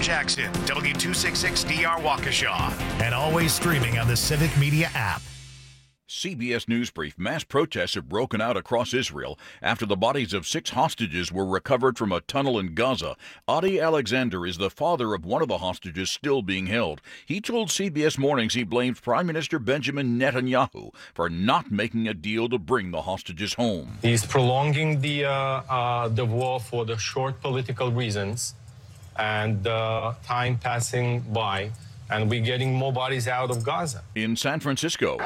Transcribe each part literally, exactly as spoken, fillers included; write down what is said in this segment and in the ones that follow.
Jackson, W two sixty-six D R Waukesha, and always streaming on the Civic Media app. C B S News Brief. Mass protests have broken out across Israel after the bodies of six hostages were recovered from a tunnel in Gaza. Adi Alexander is the father of one of the hostages still being held. He told C B S Mornings he blamed Prime Minister Benjamin Netanyahu for not making a deal to bring the hostages home. He's prolonging the, uh, uh, the war for the short political reasons and uh, time passing by, and we're getting more bodies out of Gaza. In San Francisco,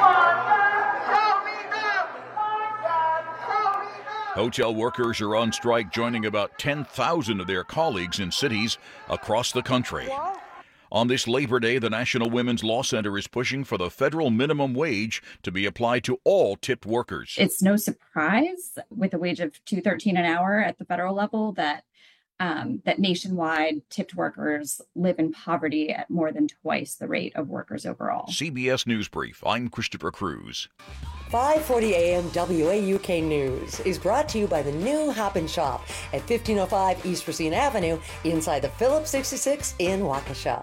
hotel workers are on strike, joining about ten thousand of their colleagues in cities across the country. On this Labor Day, the National Women's Law Center is pushing for the federal minimum wage to be applied to all tipped workers. It's no surprise with a wage of two dollars and thirteen cents an hour at the federal level that Um, that nationwide tipped workers live in poverty at more than twice the rate of workers overall. C B S News Brief. I'm Christopher Cruz. five forty A M W A U K News is brought to you by the new Hop and Shop at fifteen oh five East Racine Avenue inside the Phillips sixty-six in Waukesha.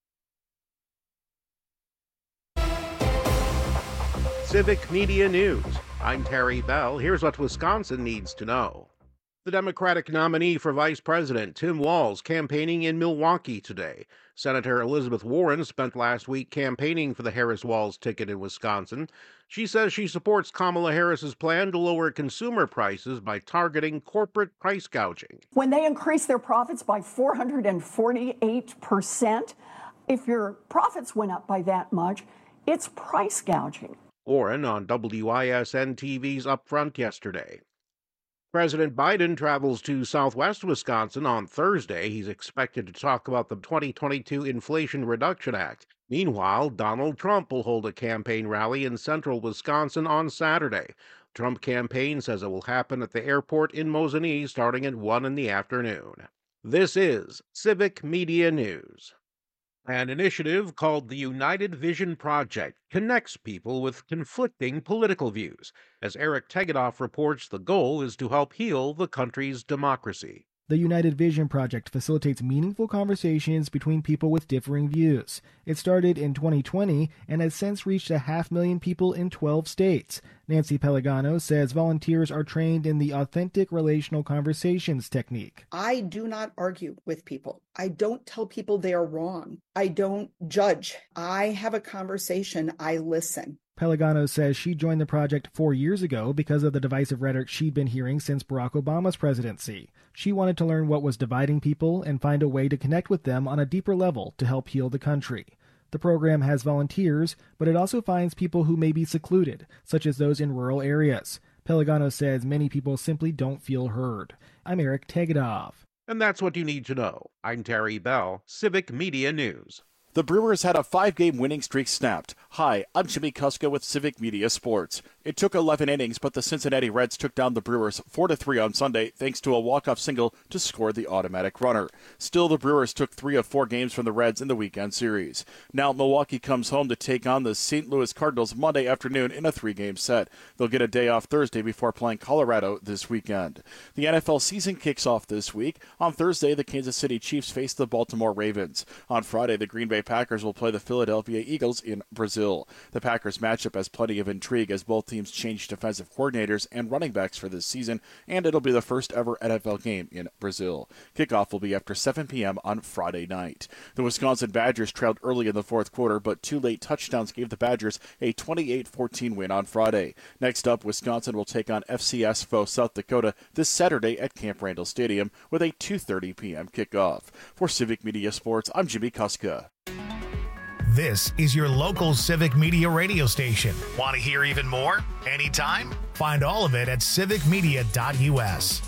Civic Media News. I'm Terry Bell. Here's what Wisconsin needs to know. The Democratic nominee for Vice President, Tim Walz, campaigning in Milwaukee today. Senator Elizabeth Warren spent last week campaigning for the Harris-Walz ticket in Wisconsin. She says she supports Kamala Harris's plan to lower consumer prices by targeting corporate price gouging. When they increase their profits by four hundred forty-eight percent, if your profits went up by that much, it's price gouging. Warren on W I S N T V's Upfront yesterday. President Biden travels to southwest Wisconsin on Thursday. He's expected to talk about the twenty twenty-two Inflation Reduction Act. Meanwhile, Donald Trump will hold a campaign rally in central Wisconsin on Saturday. Trump campaign says it will happen at the airport in Mosinee starting at one in the afternoon. This is Civic Media News. An initiative called the United Vision Project connects people with conflicting political views. As Eric Tegedoff reports, the goal is to help heal the country's democracy. The United Vision Project facilitates meaningful conversations between people with differing views. It started in twenty twenty and has since reached a half million people in twelve states. Nancy Pellegano says volunteers are trained in the authentic relational conversations technique. I do not argue with people. I don't tell people they are wrong. I don't judge. I have a conversation. I listen. Pellegano says she joined the project four years ago because of the divisive rhetoric she'd been hearing since Barack Obama's presidency. She wanted to learn what was dividing people and find a way to connect with them on a deeper level to help heal the country. The program has volunteers, but it also finds people who may be secluded, such as those in rural areas. Pellegano says many people simply don't feel heard. I'm Eric Tegedoff. And that's what you need to know. I'm Terry Bell, Civic Media News. The Brewers had a five-game winning streak snapped. Hi, I'm Jimmy Kuska with Civic Media Sports. It took eleven innings, but the Cincinnati Reds took down the Brewers four to three on Sunday thanks to a walk-off single to score the automatic runner. Still, the Brewers took three of four games from the Reds in the weekend series. Now, Milwaukee comes home to take on the Saint Louis Cardinals Monday afternoon in a three-game set. They'll get a day off Thursday before playing Colorado this weekend. The N F L season kicks off this week. On Thursday, the Kansas City Chiefs face the Baltimore Ravens. On Friday, the Green Bay Packers will play the Philadelphia Eagles in Brazil. The Packers matchup has plenty of intrigue as both teams change defensive coordinators and running backs for this season, and it'll be the first ever N F L game in Brazil. Kickoff will be after seven p.m. on Friday night. The Wisconsin Badgers trailed early in the fourth quarter, but two late touchdowns gave the Badgers a twenty-eight fourteen win on Friday. Next up, Wisconsin will take on F C S foe South Dakota this Saturday at Camp Randall Stadium with a two thirty p.m. kickoff. For Civic Media Sports, I'm Jimmy Kuska. This is your local Civic Media radio station. Want to hear even more? Anytime? Find all of it at civic media dot u s.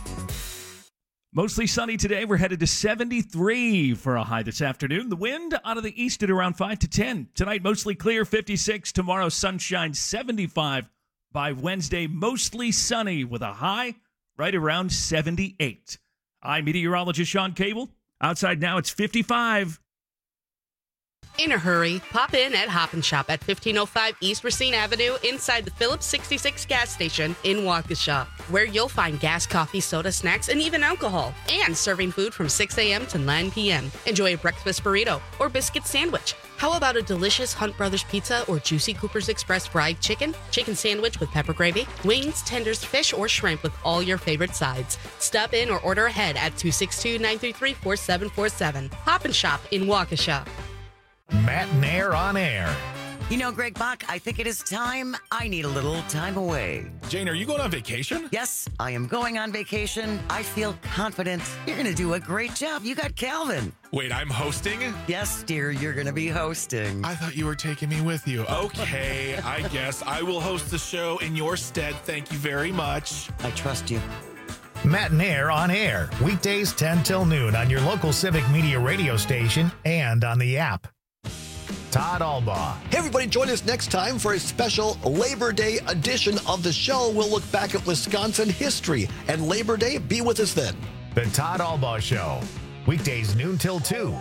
Mostly sunny today. We're headed to seventy-three for a high this afternoon. The wind out of the east at around five to ten. Tonight, mostly clear, fifty-six. Tomorrow, sunshine, seventy-five. By Wednesday, mostly sunny with a high right around seventy-eight. I'm meteorologist Sean Cable. Outside now, it's fifty-five. In a hurry, pop in at Hop and Shop at fifteen oh five East Racine Avenue inside the Phillips sixty-six gas station in Waukesha, where you'll find gas, coffee, soda, snacks, and even alcohol, and serving food from six a.m. to nine p.m. Enjoy a breakfast burrito or biscuit sandwich. How about a delicious Hunt Brothers pizza or juicy Cooper's Express fried chicken, chicken sandwich with pepper gravy, wings, tenders, fish, or shrimp with all your favorite sides? Stop in or order ahead at two six two, nine three three, four seven four seven. Hop and Shop in Waukesha. Matt and Air on air. You know, Greg Bach, I think it is time. I need a little time away. Jane, are you going on vacation? Yes, I am going on vacation. I feel confident. You're going to do a great job. You got Calvin. Wait, I'm hosting? Yes, dear, you're going to be hosting. I thought you were taking me with you. Okay, I guess I will host the show in your stead. Thank you very much. I trust you. Matt and Air on air. Weekdays ten till noon on your local Civic Media radio station and on the app. Todd Albaugh. Hey, everybody, join us next time for a special Labor Day edition of the show. We'll look back at Wisconsin history and Labor Day. Be with us then. The Todd Albaugh Show. Weekdays noon till two.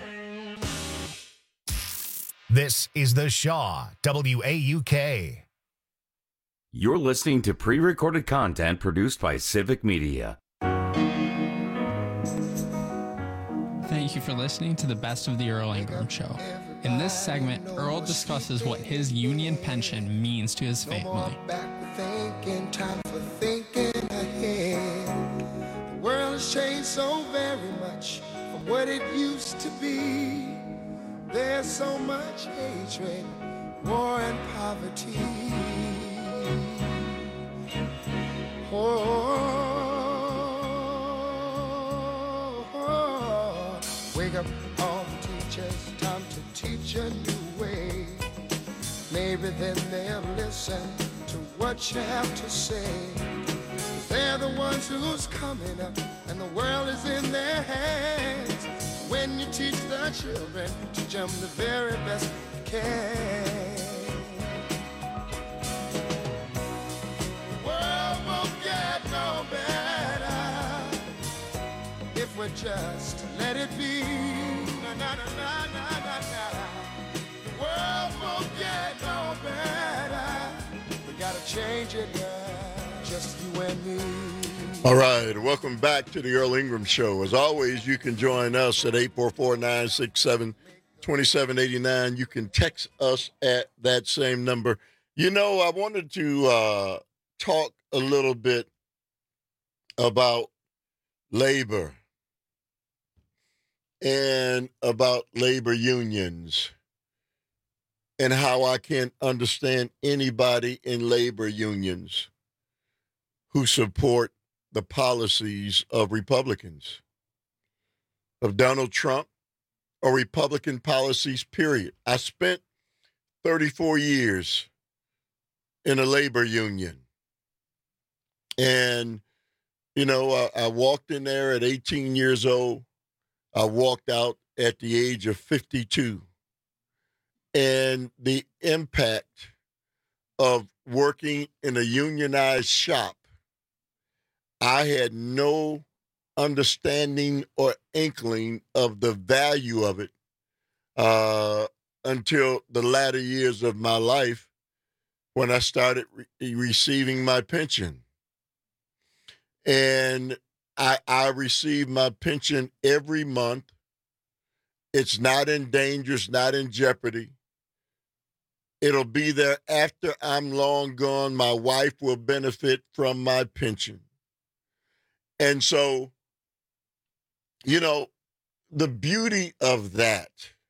This is The Shaw, W A U K. You're listening to pre-recorded content produced by Civic Media. Thank you for listening to the Best of the Earl Ingram Show. In this segment, Earl discusses what his union pension means to his family. Thinking, time for thinking ahead. The world has changed so very much from what it used to be. There's so much hatred, war and poverty. Oh, oh, oh. Wake up all the teachers, time to teach a new way. Maybe then they'll listen to what you have to say. They're the ones who's coming up, and the world is in their hands. When you teach the children, teach them the very best you can. The world won't get no better if we just let it be. Na, na, na, na, na, na, na. The world won't get no better. We gotta change it, yeah. Just you and me. All right, welcome back to the Earl Ingram Show. As always, you can join us at eight four four, nine six seven, two seven eight nine. You can text us at that same number. You know, I wanted to uh, talk a little bit about labor and about labor unions and how I can't understand anybody in labor unions who support the policies of Republicans, of Donald Trump, or Republican policies, period. I spent thirty-four years in a labor union. And, you know, I, I walked in there at eighteen years old. I walked out at the age of fifty-two. And the impact of working in a unionized shop, I had no understanding or inkling of the value of it uh, until the latter years of my life when I started re- receiving my pension. And I, I receive my pension every month. It's not in danger. It's not in jeopardy. It'll be there after I'm long gone. My wife will benefit from my pension. And so, you know, the beauty of that,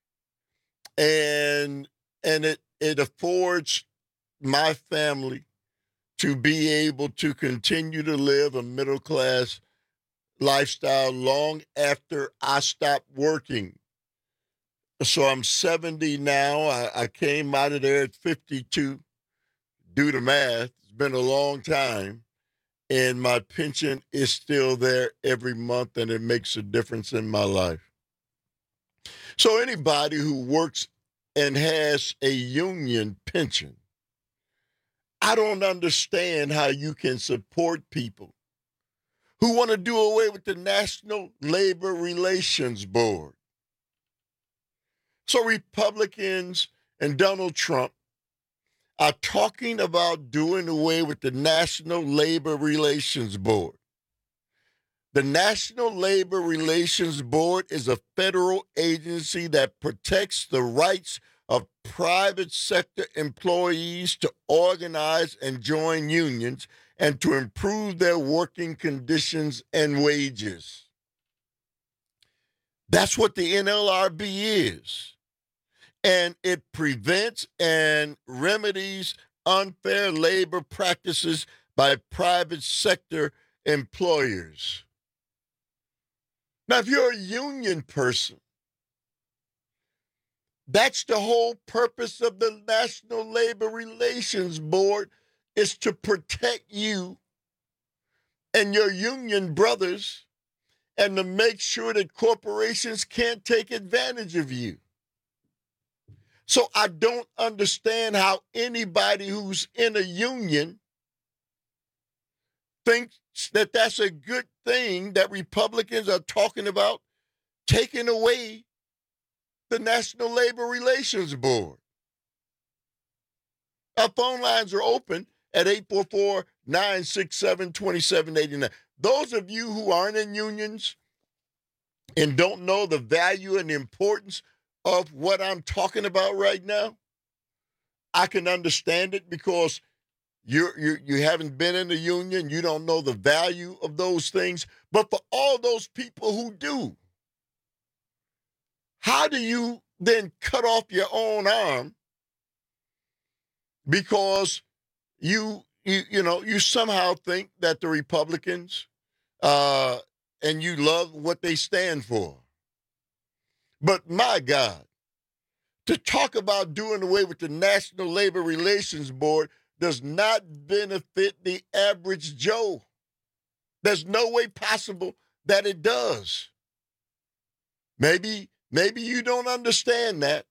and and it it affords my family to be able to continue to live a middle-class lifestyle long after I stopped working. So I'm seventy now. I, I came out of there at fifty-two. Do the math. It's been a long time. And my pension is still there every month, and it makes a difference in my life. So anybody who works and has a union pension, I don't understand how you can support people who want to do away with the National Labor Relations Board. So Republicans and Donald Trump are talking about doing away with the National Labor Relations Board. The National Labor Relations Board is a federal agency that protects the rights of private sector employees to organize and join unions and to improve their working conditions and wages. That's what the N L R B is. And it prevents and remedies unfair labor practices by private sector employers. Now, if you're a union person, that's the whole purpose of the National Labor Relations Board, is to protect you and your union brothers and to make sure that corporations can't take advantage of you. So I don't understand how anybody who's in a union thinks that that's a good thing that Republicans are talking about taking away the National Labor Relations Board. Our phone lines are open at eight four four, nine six seven, two seven eight nine. Those of you who aren't in unions and don't know the value and the importance of what I'm talking about right now, I can understand it because you're, you you haven't been in a union. You don't know the value of those things. But for all those people who do, how do you then cut off your own arm because you you you know you somehow think that the Republicans uh, and you love what they stand for? But my God, to talk about doing away with the National Labor Relations Board does not benefit the average Joe. There's no way possible that it does. Maybe, maybe you don't understand that,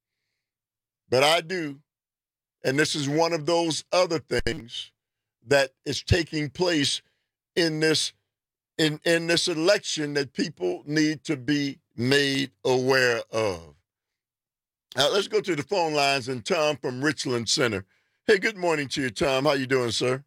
but I do. And this is one of those other things that is taking place in this in, in this election that people need to be made aware of. Now, let's go to the phone lines and Tom from Richland Center. Hey, good morning to you, Tom. How you doing, sir?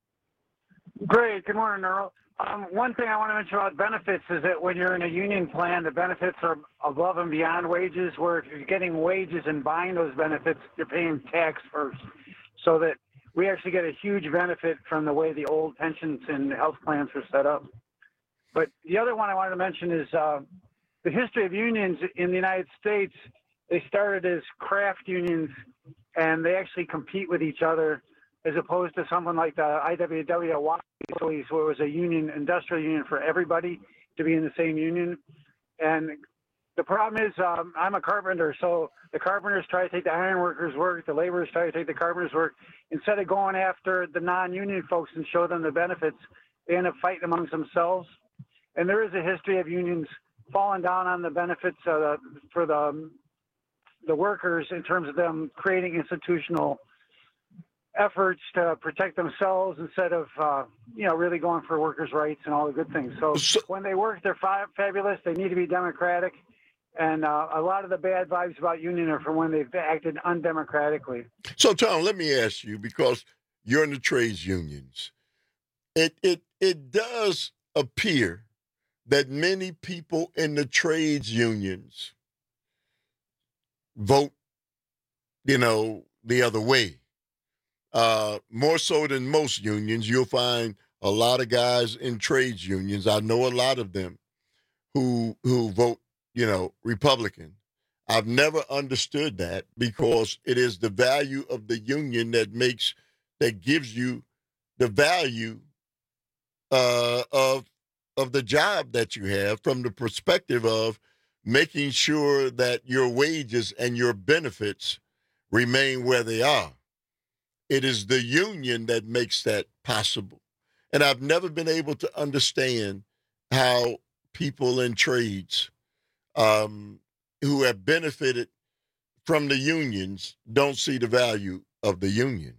Great. Good morning, Earl. Um, one thing I want to mention about benefits is that when you're in a union plan, the benefits are above and beyond wages, where if you're getting wages and buying those benefits, you're paying tax first. So that we actually get a huge benefit from the way the old pensions and health plans were set up. But the other one I wanted to mention is uh, the history of unions in the United States. They started as craft unions, and they actually compete with each other, as opposed to something like the I W W, where it was a union, industrial union for everybody to be in the same union. And the problem is, um, I'm a carpenter, so the carpenters try to take the iron workers' work, the laborers try to take the carpenters' work. Instead of going after the non-union folks and show them the benefits, they end up fighting amongst themselves. And there is a history of unions falling down on the benefits uh, for the the workers in terms of them creating institutional efforts to protect themselves instead of, uh, you know, really going for workers' rights and all the good things. So, so when they work, they're fa- fabulous. They need to be democratic. And uh, a lot of the bad vibes about union are from when they've acted undemocratically. So, Tom, let me ask you, because you're in the trades unions, it it it does appear that many people in the trades unions vote, you know, the other way. Uh, more so than most unions, you'll find a lot of guys in trades unions. I know a lot of them who who vote, you know, Republican. I've never understood that, because it is the value of the union that makes, that gives you the value uh, of of the job that you have, from the perspective of making sure that your wages and your benefits remain where they are. It is the union that makes that possible. And I've never been able to understand how people in trades um, who have benefited from the unions don't see the value of the union.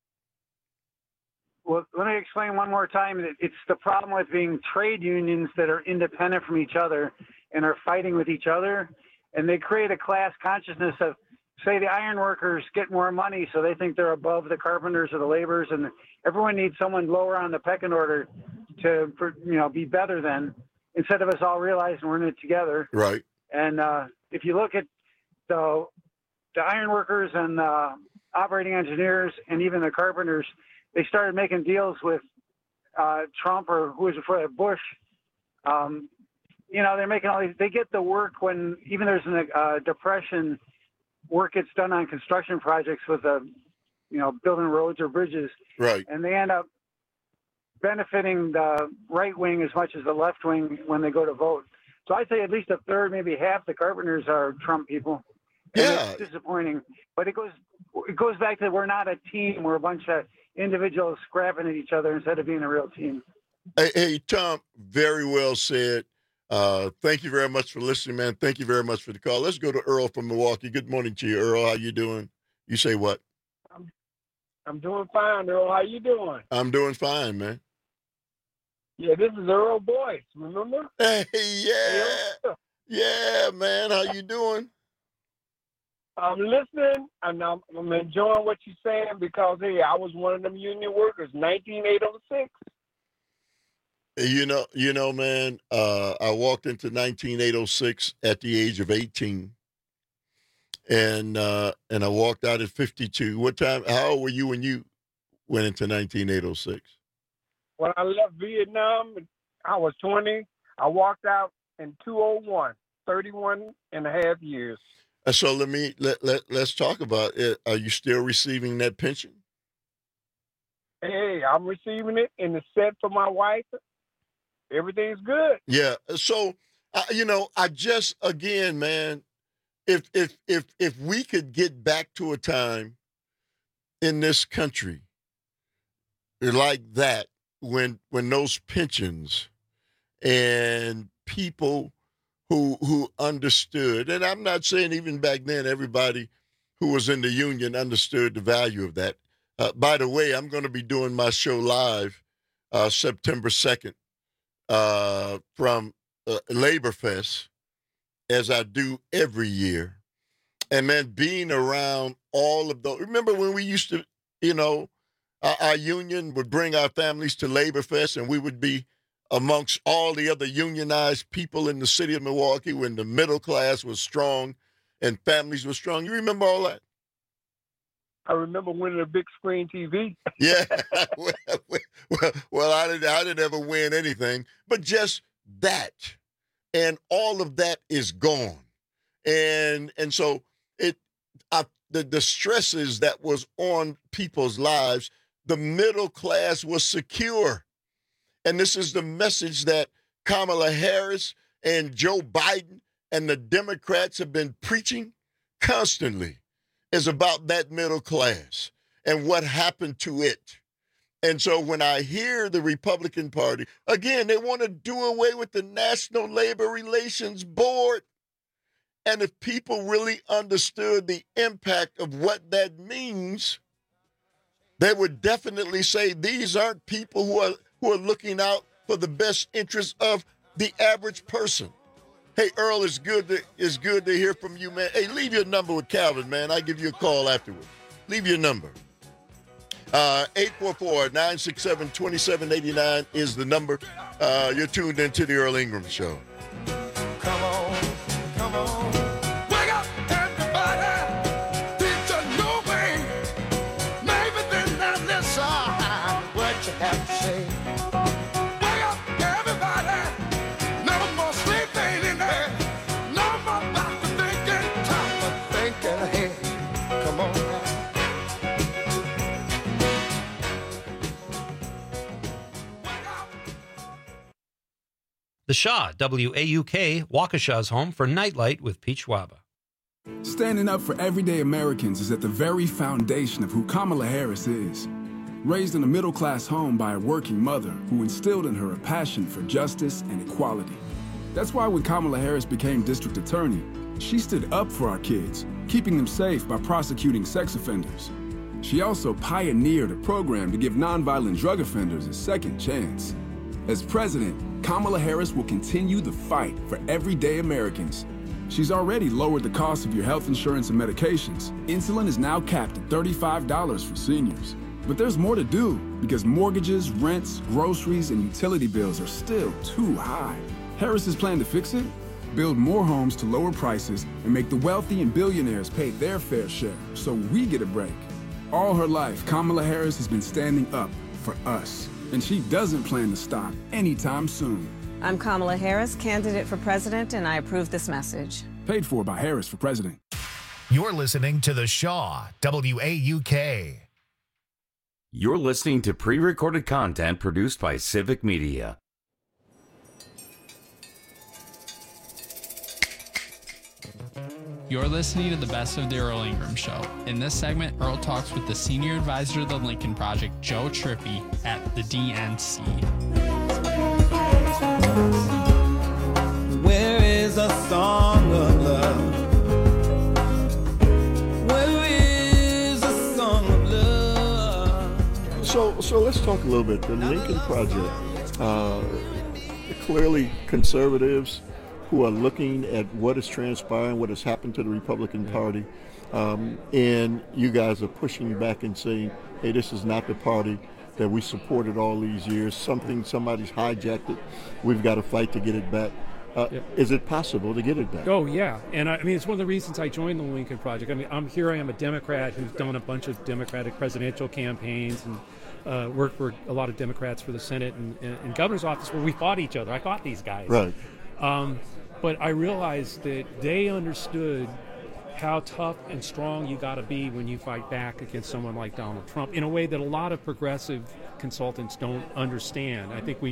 Well, let me explain one more time. It's the problem with being trade unions that are independent from each other and are fighting with each other. and they create a class consciousness of, say, the iron workers get more money, so they think they're above the carpenters or the laborers, and everyone needs someone lower on the pecking order to, you know, be better than, instead of us all realizing we're in it together. Right. And uh, if you look at the the iron workers and uh, operating engineers and even the carpenters, they started making deals with uh, Trump or who was before that, Bush. Um, you know, they're making all these, they get the work when even there's a uh, depression, work gets done on construction projects with, a, you know, building roads or bridges. Right. And they end up benefiting the right wing as much as the left wing when they go to vote. So I'd say at least a third, maybe half the carpenters are Trump people. And yeah. It's disappointing. But it goes it goes back to we're not a team. We're a bunch of individuals scrapping at each other instead of being a real team. Hey, hey Tom, very well said. Uh, thank you very much for listening, man. Thank you very much for the call. Let's go to Earl from Milwaukee. Good morning to you, Earl. How you doing? You say what? I'm, I'm doing fine, Earl. How you doing? I'm doing fine, man. Yeah, this is Earl Boyce, remember? Hey, yeah. Yeah, man. How you doing? I'm listening, and I'm, I'm enjoying what you're saying because, hey, I was one of them union workers, nineteen eight oh six. You know, you know, man, uh, I walked into nineteen eight oh six at the age of eighteen, and uh, and I walked out at fifty-two. What time, how old were you when you went into nineteen eight oh six? When I left Vietnam, I was twenty. I walked out in two oh one, thirty-one and a half years. So let me let, let let's talk about it. Are you still receiving that pension? Hey, I'm receiving it, and it's set for my wife. Everything's good. Yeah. So uh, you know, I just again, man, if if if if we could get back to a time in this country like that, when when those pensions and people who who understood, and I'm not saying even back then everybody who was in the union understood the value of that. Uh, by the way, I'm going to be doing my show live uh, September second uh, from uh, Labor Fest, as I do every year. And man, being around all of those, remember when we used to, you know, our, our union would bring our families to Labor Fest, and we would be amongst all the other unionized people in the city of Milwaukee when the middle class was strong and families were strong. You remember all that? I remember winning a big screen T V. Yeah. well, well, well, I didn't, I didn't ever win anything, but just that. And all of that is gone. And and so it I, the, the stresses that was on people's lives, the middle class was secure. And this is the message that Kamala Harris and Joe Biden and the Democrats have been preaching constantly, is about that middle class and what happened to it. And so when I hear the Republican Party, again, they want to do away with the National Labor Relations Board. And if people really understood the impact of what that means, they would definitely say these aren't people who are who are looking out for the best interest of the average person. Hey, Earl, it's good to, it's good to hear from you, man. Hey, leave your number with Calvin, man. I'll give you a call afterwards. Leave your number. Uh, eight four four, nine six seven, two seven eight nine is the number. Uh, you're tuned into the Earl Ingram Show. Come on, come on. Wake up, everybody. Teach a new way. Maybe then not listen what you have to say. Wake up, everybody. No more sleeping in there. No more about to thinking. Time for thinking ahead. Come on now. The Shaw, W A U K, Waukesha's home for Nightlight with Pete Schwaba. Standing up for everyday Americans is at the very foundation of who Kamala Harris is. Raised in a middle-class home by a working mother who instilled in her a passion for justice and equality. That's why when Kamala Harris became district attorney, she stood up for our kids, keeping them safe by prosecuting sex offenders. She also pioneered a program to give nonviolent drug offenders a second chance. As president, Kamala Harris will continue the fight for everyday Americans. She's already lowered the cost of your health insurance and medications. Insulin is now capped at thirty-five dollars for seniors. But there's more to do because mortgages, rents, groceries, and utility bills are still too high. Harris's plan to fix it? Build more homes to lower prices and make the wealthy and billionaires pay their fair share so we get a break. All her life, Kamala Harris has been standing up for us, and she doesn't plan to stop anytime soon. I'm Kamala Harris, candidate for president, and I approve this message. Paid for by Harris for president. You're listening to The Shaw, W A U K. You're listening to pre-recorded content produced by Civic Media. You're listening to the Best of the Earl Ingram Show. In this segment, Earl talks with the senior advisor of the Lincoln Project, Joe Trippi, at the D N C. Where is a song of love? Where is a song of love? So, so let's talk a little bit. The Lincoln Project, uh, clearly conservatives who are looking at what is transpiring, what has happened to the Republican Party, um, and you guys are pushing back and saying, hey, this is not the party that we supported all these years. Something, somebody's hijacked it. We've got to fight to get it back. Uh, yeah. Is it possible to get it back? Oh, yeah. And I, I mean, it's one of the reasons I joined the Lincoln Project. I mean, I'm here, I am a Democrat who's done a bunch of Democratic presidential campaigns and uh, worked for a lot of Democrats for the Senate and, and, and governor's office where we fought each other. I fought these guys. Right. Um, but I realized that they understood how tough and strong you got to be when you fight back against someone like Donald Trump in a way that a lot of progressive consultants don't understand. I think we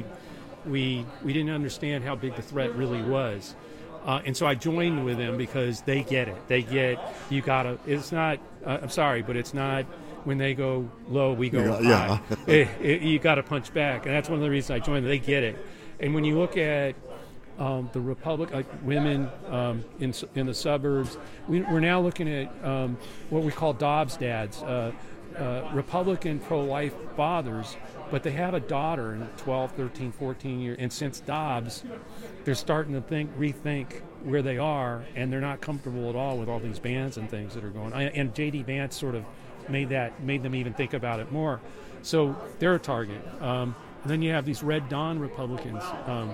we we didn't understand how big the threat really was. Uh, and so I joined with them because they get it. They get, you got to, it's not, uh, I'm sorry, but it's not when they go low, we go yeah, high. yeah. it, it, you got to punch back. And that's one of the reasons I joined them. They get it. And when you look at Um, the Republic, like women um, in in the suburbs, we, we're now looking at um, what we call Dobbs dads, uh, uh, Republican pro-life fathers, but they have a daughter in twelve, thirteen, fourteen years, and since Dobbs, they're starting to think, rethink where they are, and they're not comfortable at all with all these bans and things that are going on. And J D Vance sort of made that made them even think about it more. So they're a target. Um, and then you have these Red Dawn Republicans. Um,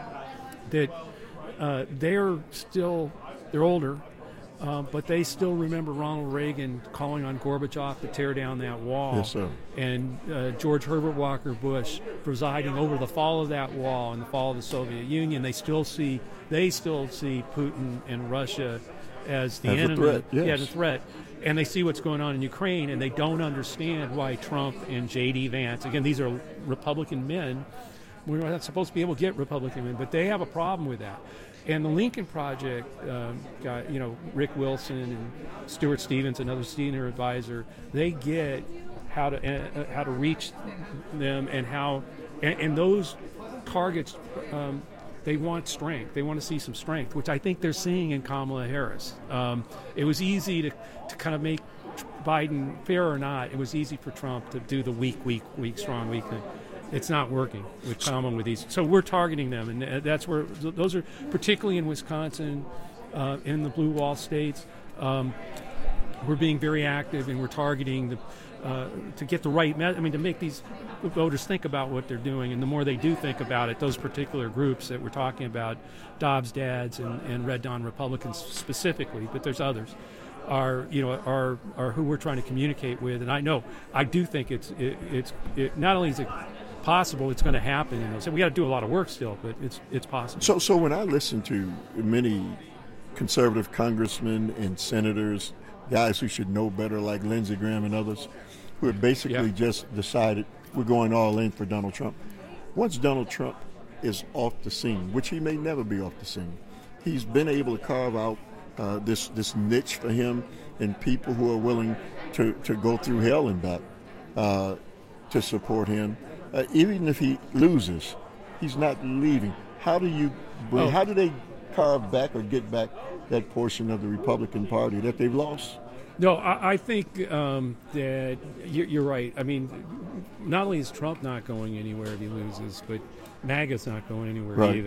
that uh, they're still, they're older, uh, but they still remember Ronald Reagan calling on Gorbachev to tear down that wall. Yes, sir. And uh, George Herbert Walker Bush presiding over the fall of that wall and the fall of the Soviet Union. They still see, they still see Putin and Russia as the as enemy. A threat, yes. Yeah, the threat. And they see what's going on in Ukraine, and they don't understand why Trump and J D Vance, again, these are Republican men. We're not supposed to be able to get Republican men, but they have a problem with that. And the Lincoln Project, um, got, you know, Rick Wilson and Stuart Stevens, another senior advisor, they get how to uh, how to reach them and how, and, and those targets, um, they want strength. They want to see some strength, which I think they're seeing in Kamala Harris. Um, it was easy to, to kind of make Biden, fair or not, it was easy for Trump to do the weak, weak, weak, strong, weak thing. It's not working with Kamala with these. So we're targeting them, and that's where those are, particularly in Wisconsin, uh, in the blue wall states. Um, we're being very active, and we're targeting the uh, to get the right. Me- I mean, to make these voters think about what they're doing, and the more they do think about it, those particular groups that we're talking about, Dobbs dads and, and Red Dawn Republicans specifically, but there's others, are you know are are who we're trying to communicate with. And I know I do think it's it, it's it, not only is it possible, it's going to happen. You know, so we got to do a lot of work still, but it's it's possible. So, so when I listen to many conservative congressmen and senators, guys who should know better, like Lindsey Graham and others, who have basically yeah. just decided we're going all in for Donald Trump. Once Donald Trump is off the scene, which he may never be off the scene, he's been able to carve out uh, this this niche for him and people who are willing to, to go through hell and back uh, to support him. Uh, even if he loses, he's not leaving. How do you bring, oh. how do they carve back or get back that portion of the Republican Party that they've lost? No, I, I think um, that you're, you're right. I mean, not only is Trump not going anywhere if he loses, but MAGA's not going anywhere right. either.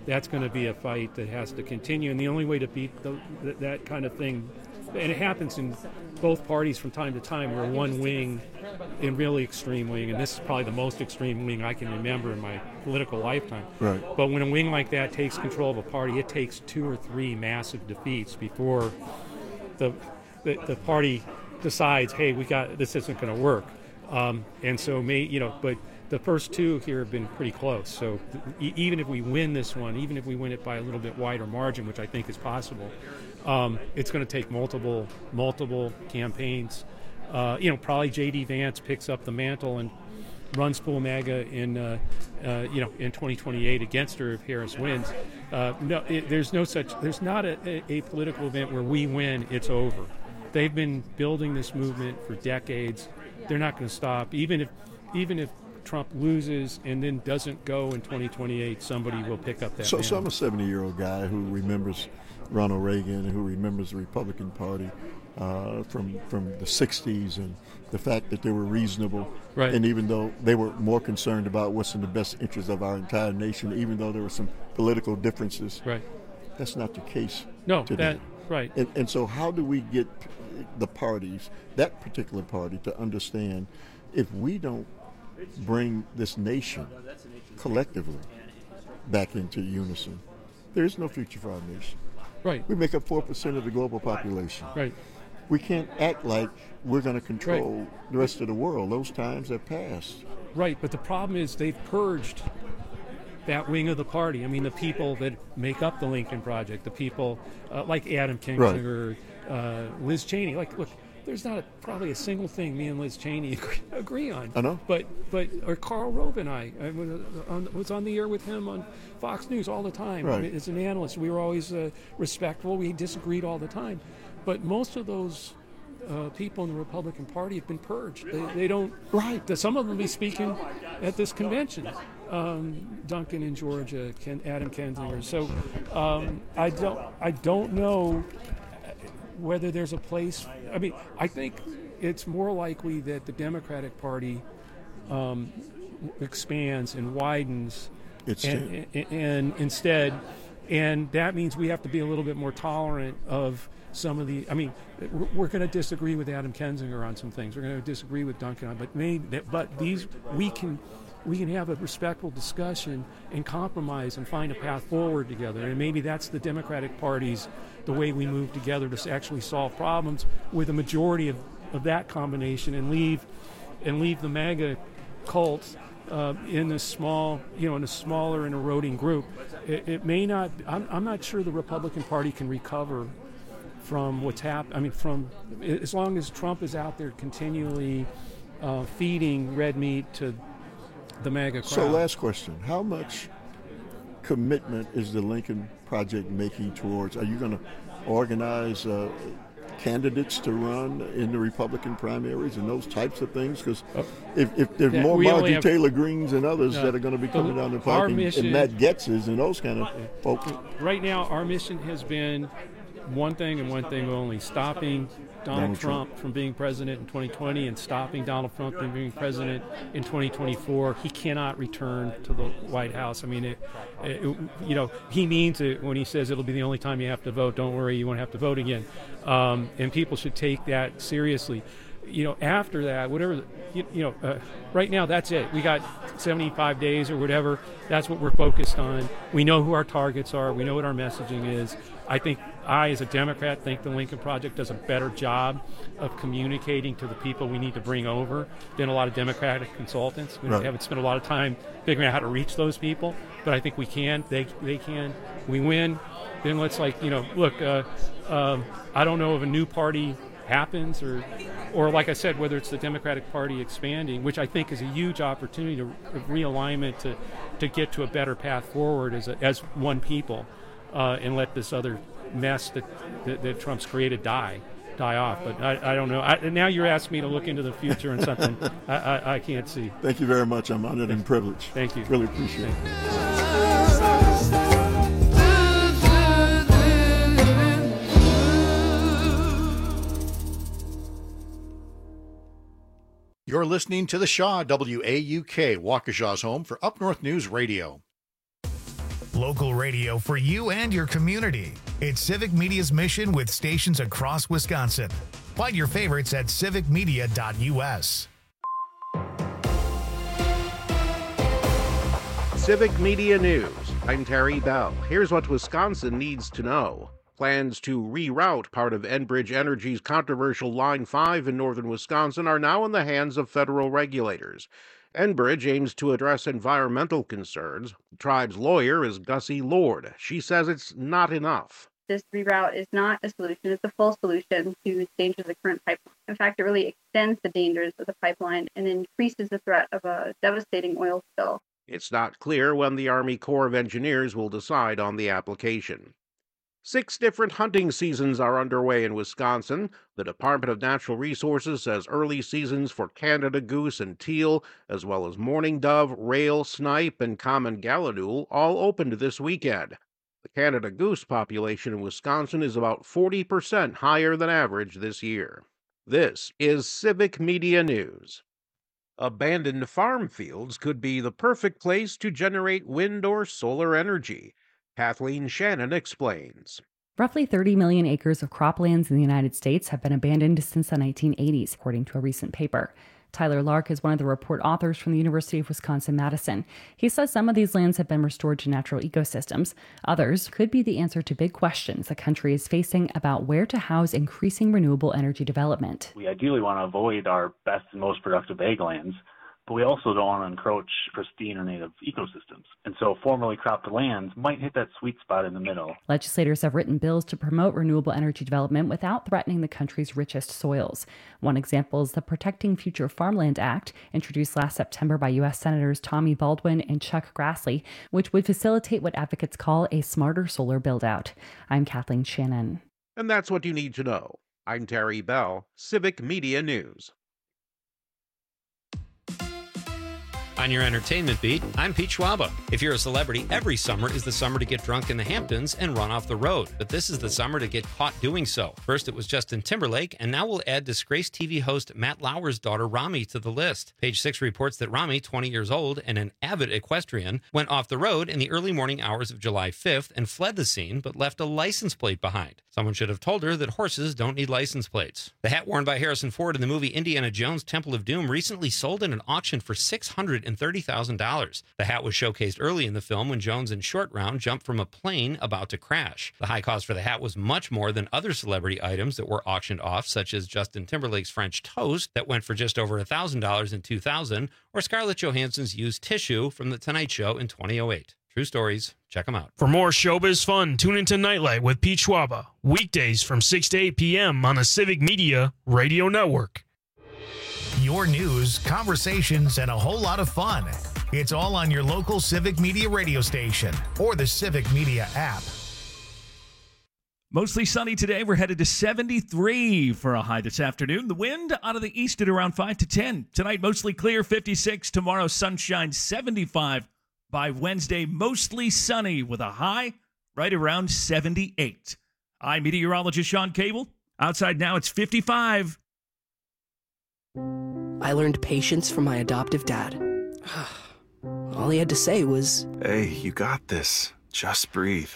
that's going to be a fight that has to continue. And the only way to beat the, that, that kind of thing, and it happens in both parties from time to time, where one wing, in really extreme wing, and this is probably the most extreme wing I can remember in my political lifetime. Right. But when a wing like that takes control of a party, it takes two or three massive defeats before the the, the party decides, hey, we got this isn't going to work. Um, and so, may, you know, but the first two here have been pretty close. So e- even if we win this one, even if we win it by a little bit wider margin, which I think is possible, um, it's going to take multiple, multiple campaigns. Uh, you know, probably J D. Vance picks up the mantle and runs full MAGA in, uh, uh, you know, in twenty twenty-eight against her if Harris wins. Uh, no, it, there's no such. There's not a, a, a political event where we win, it's over. They've been building this movement for decades. They're not going to stop. Even if, even if Trump loses and then doesn't go in twenty twenty-eight, somebody will pick up that. So, mantle. so I'm a seventy-year-old guy who remembers Ronald Reagan and who remembers the Republican Party uh, from from the sixties and the fact that they were reasonable. Right. And even though they were more concerned about what's in the best interest of our entire nation, even though there were some political differences. Right. That's not the case No, today. that right. And, and so how do we get the parties, that particular party, to understand if we don't bring this nation collectively back into unison, there is no future for our nation. Right. We make up four percent of the global population. Right. We can't act like we're going to control right. the rest of the world. Those times have passed. Right, but the problem is they've purged that wing of the party. I mean, the people that make up the Lincoln Project, the people uh, like Adam Kinzinger, right. uh, Liz Cheney. Like, look, there's not a, probably a single thing me and Liz Cheney agree, agree on. I know. But, but or Karl Rove, I, I was on, was on the air with him on Fox News all the time. Right. I mean, as an analyst, we were always uh, respectful. We disagreed all the time. But most of those uh, people in the Republican Party have been purged. They, they don't. Right. Some of them will be speaking at this convention. Um, Duncan in Georgia, Ken, Adam Kinzinger. So um, I don't. I don't know whether there's a place. I mean, I think it's more likely that the Democratic Party um, expands and widens, it's and, and, and instead, and that means we have to be a little bit more tolerant of some of the. I mean, we're going to disagree with Adam Kinzinger on some things. We're going to disagree with Duncan on, but maybe, but these we can. We can have a respectful discussion and compromise and find a path forward together. And maybe that's the Democratic Party's, the way we move together to actually solve problems with a majority of, of that combination and leave and leave the MAGA cult uh, in a small, you know, in a smaller and eroding group. It, it may not, I'm, I'm not sure the Republican Party can recover from what's happened. I mean, from, as long as Trump is out there continually uh, feeding red meat to the MAGA crowd. So last question, how much commitment is the Lincoln Project making towards, are you going to organize uh, candidates to run in the Republican primaries and those types of things? Because if, if there's yeah, more Marjorie have, Taylor Greens and others uh, that are going to be coming down the our pike, and, mission, and Matt Getzes and those kind of folks. Right now, our mission has been one thing and one thing only, stopping Donald, Donald Trump, Trump from being president in twenty twenty and stopping Donald Trump from being president in twenty twenty-four. He cannot return to the White House. I mean, it, it, you know, he means it when he says it'll be the only time you have to vote. Don't worry, you won't have to vote again. Um, and people should take that seriously. You know, after that, whatever, you, you know, uh, right now that's it. We got seventy-five days or whatever. That's what we're focused on. We know who our targets are. We know what our messaging is. I think I, as a Democrat, think the Lincoln Project does a better job of communicating to the people we need to bring over than a lot of Democratic consultants. We right. haven't spent a lot of time figuring out how to reach those people, but I think we can. They they can. We win. Then let's, like, you know, look, uh, um, I don't know if a new party happens or or like I said, whether it's the Democratic Party expanding, which I think is a huge opportunity to realignment to, to get to a better path forward as a, as one people uh, and let this other mess that, that, that Trump's created die die off. But I, I don't know. I, now you're asking me to look into the future and something I, I, I can't see. Thank you very much. I'm honored and privileged. Thank you. Really appreciate Thank it. You're listening to The Shaw, W A U K, Waukesha's home for Up North News Radio. Local radio for you and your community. It's Civic Media's mission with stations across Wisconsin. Find your favorites at civic media dot U S. Civic Media News. I'm Terry Bell. Here's what Wisconsin needs to know. Plans to reroute part of Enbridge Energy's controversial Line five in northern Wisconsin are now in the hands of federal regulators. Enbridge aims to address environmental concerns. The tribe's lawyer is Gussie Lord. She says it's not enough. This reroute is not a solution. It's a full solution to the dangers of the current pipeline. In fact, it really extends the dangers of the pipeline and increases the threat of a devastating oil spill. It's not clear when the Army Corps of Engineers will decide on the application. Six different hunting seasons are underway in Wisconsin. The Department of Natural Resources says early seasons for Canada goose and teal, as well as mourning dove, rail, snipe, and common gallinule, all opened this weekend. The Canada goose population in Wisconsin is about forty percent higher than average this year. This is Civic Media News. Abandoned farm fields could be the perfect place to generate wind or solar energy. Kathleen Shannon explains. Roughly thirty million acres of croplands in the United States have been abandoned since the nineteen eighties, according to a recent paper. Tyler Lark is one of the report authors from the University of Wisconsin-Madison. He says some of these lands have been restored to natural ecosystems. Others could be the answer to big questions the country is facing about where to house increasing renewable energy development. We ideally want to avoid our best and most productive ag lands, but we also don't want to encroach pristine or native ecosystems. And so formerly cropped lands might hit that sweet spot in the middle. Legislators have written bills to promote renewable energy development without threatening the country's richest soils. One example is the Protecting Future Farmland Act, introduced last September by U S Senators Tommy Baldwin and Chuck Grassley, which would facilitate what advocates call a smarter solar build-out. I'm Kathleen Shannon. And that's what you need to know. I'm Terry Bell, Civic Media News. On your entertainment beat, I'm Pete Schwaba. If you're a celebrity, every summer is the summer to get drunk in the Hamptons and run off the road. But this is the summer to get caught doing so. First, it was Justin Timberlake, and now we'll add disgraced T V host Matt Lauer's daughter, Rami, to the list. Page Six reports that Rami, twenty years old and an avid equestrian, went off the road in the early morning hours of July fifth and fled the scene, but left a license plate behind. Someone should have told her that horses don't need license plates. The hat worn by Harrison Ford in the movie Indiana Jones Temple of Doom recently sold in an auction for six hundred thirty thousand dollars. The hat was showcased early in the film when Jones and Short Round jumped from a plane about to crash. The high cost for the hat was much more than other celebrity items that were auctioned off, such as Justin Timberlake's French toast that went for just over one thousand dollars in two thousand, or Scarlett Johansson's used tissue from The Tonight Show in two thousand eight. True stories. Check them out. For more showbiz fun, tune into Nightlight with Pete Schwaba, weekdays from six to eight p.m. on the Civic Media Radio Network. Your news, conversations, and a whole lot of fun. It's all on your local Civic Media radio station or the Civic Media app. Mostly sunny today. We're headed to seventy-three for a high this afternoon. The wind out of the east at around five to ten. Tonight, mostly clear, fifty-six. Tomorrow, sunshine, seventy-five. By Wednesday, mostly sunny with a high right around seventy-eight. I'm meteorologist Sean Cable. Outside now, it's fifty-five. I learned patience from my adoptive dad. All he had to say was, "Hey, you got this. Just breathe."